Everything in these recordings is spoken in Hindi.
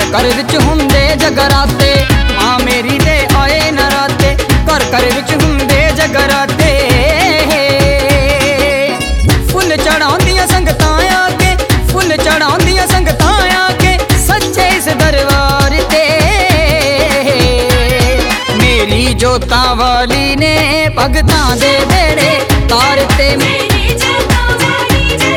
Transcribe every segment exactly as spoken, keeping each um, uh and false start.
घर विच हुंदे जगराते, मां मेरी दे आए नराते। घर घर विच हुंदे जगराते, फुल चढ़ाउंदियां संगतां आके, फुल चढ़ाउंदियां संगतां आके सच्चे इस दरबार ते। मेरी जोतां वाली ने भगतां दे बेड़े तारते। मेरी जोतां वाली ने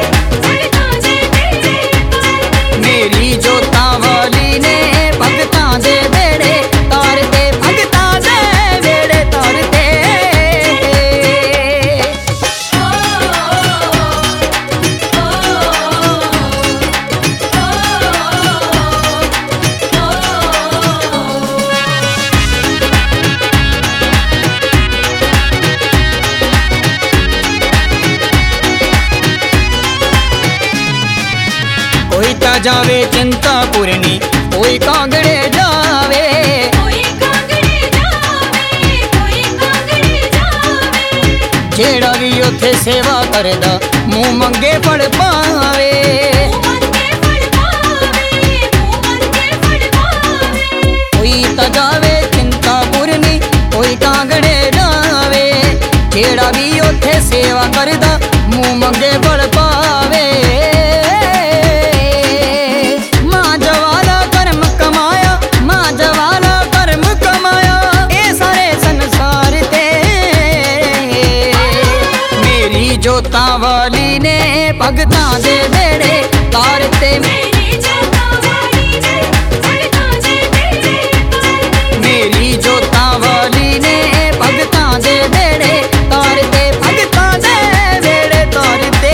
भगतां दे बेड़े तारते, भगतां दे बेड़े तारते। कोई ता जावे चिंतापुरनी, कोई कांगड़े जावे, कोई कांगड़े जावे, कोई कांगड़े जावे। जेड़ा भी उथे सेवा करदा मुंह मंगे फड़ पावे। मुंह मंगे फड़ पावे, मुंह मंगे फड़ पावे। कोई ता जावे चिंतापुरनी, कोई कांगड़े जावे, जेड़ा भी उथे सेवा करदा मुंह मंगे फड़ पावे। जोतां वाली ने भगतां दे बेड़े तारते। मेरी जोतां वाली ने भगतां दे बेड़े तारते। मेरी जोतां वाली ने भगतां दे बेड़े तारते, भगतां दे बेड़े तारते।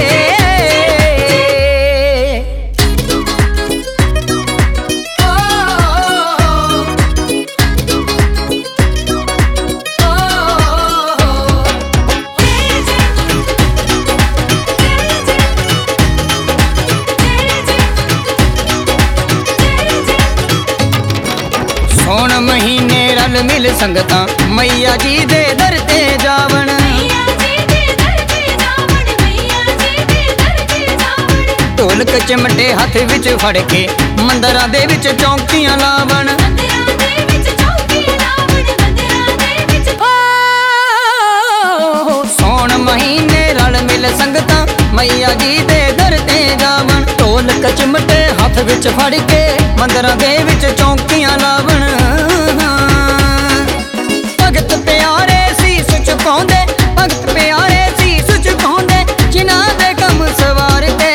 सौण महीने रल मिल संगतां मैया जी दे दर ते जावण। मैया जी दे दर ते जावण, मैया जी दे दर ते जावण। ढोलक चिमटे हथ विच फड़ के मंदरां दे विच चौंकियां लावण। मंदिरां दे विच चौकियां लावण, मंदिरां दे विच। सौण महीने रल मिल संगतां मैया जी दे दर ते जावण। ढोलक चिमटे हथ विच फड़ के मंदरां दे विच चौंकियां लावण। भगत प्यारे सीस झुकाउंदे, भगत प्यारे सीस झुकाउंदे जिन्हां दे कम सवारते।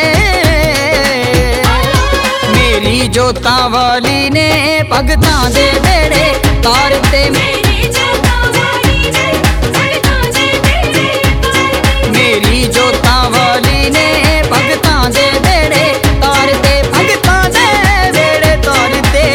मेरी जोतां वाली ने भगतां दे बेड़े तारते। मेरी जोतां वाली ने भगतां दे बेड़े तारते। मेरी जोतां वाली ने भगतां दे बेड़े तारते, भगतां दे बेड़े तारते।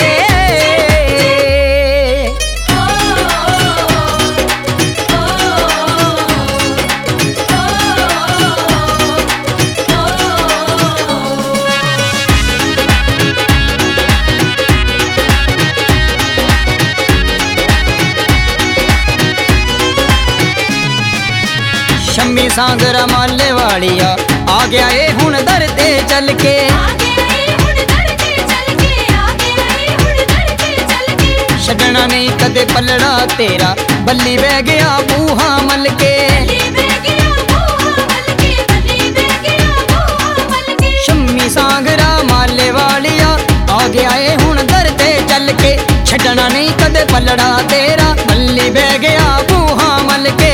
शम्मी सांगरा माले वालिया आ गया ए हुण दर ते चल के। आ गया ए हुण दर ते चल के, आ गया ए हुण दर ते चल के। छड्डना नहीं कदे पलड़ा तेरा, बल्ली बह गया बूहा मल के। बल्ली बह गया बूहा मल के, बल्ली बह गया बूहा मल के। शम्मी सांगरा माले वालिया आ गया ए हुण दर ते चल के। छड्डना नहीं कदे पलड़ा तेरा, बल्ली बह गया बूहा मल के।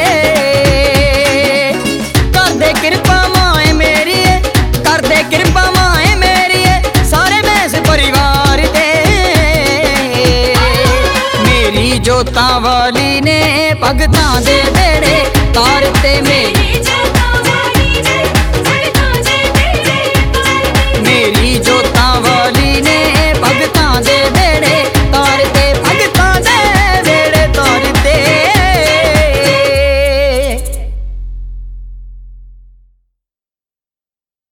करदे किरपा माए मेरी, करदे किरपा माए मेरी, सारे मैस परिवार दे। मेरी जोतां वाली ने भगतां दे बेड़े तारते। मेरी